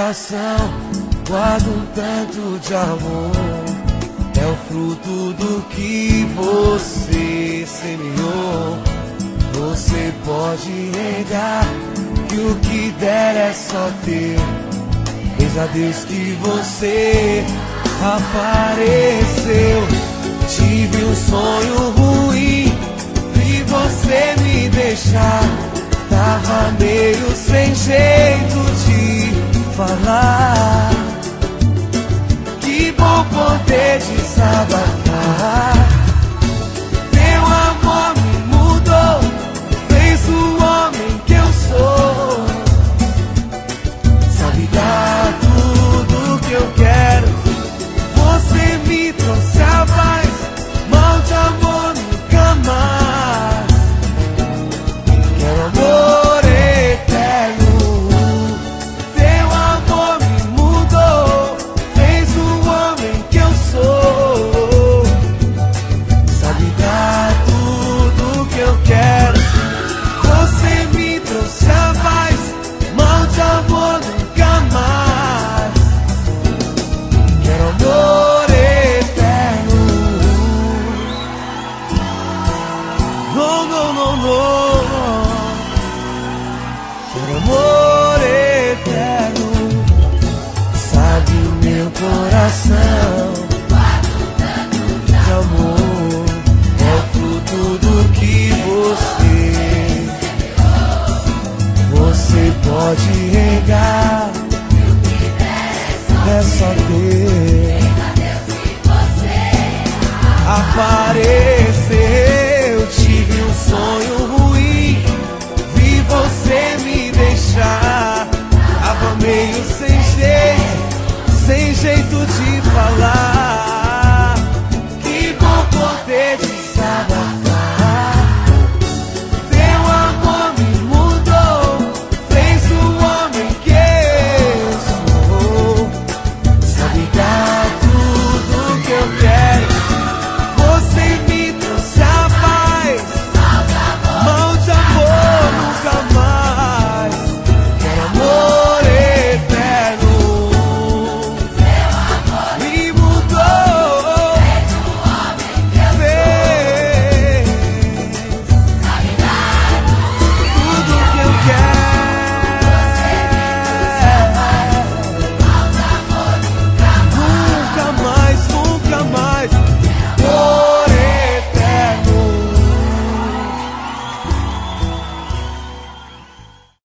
coração guarda um tanto de amor. É o fruto do que você semeou. Você pode negar que o que der é só teu. Eis a Deus que você apareceu. Tive um sonho ruim, vi você me deixar. Tava meio sem jeito de falar. Que bom poder desabafar. Teu amor me mudou, fez o homem que eu sou. Sabe dar tudo que eu quero. Você me trouxe a paz, mal de amor nunca mais. Quero amor eterno. Teu amor me mudou, fez o homem que eu sou. Sabe dar tudo que eu quero. Você me trouxe a paz, mal de amor nunca mais. Quero amor eterno. Não, não, não, não. Quero amor eterno. Sabe o meu coração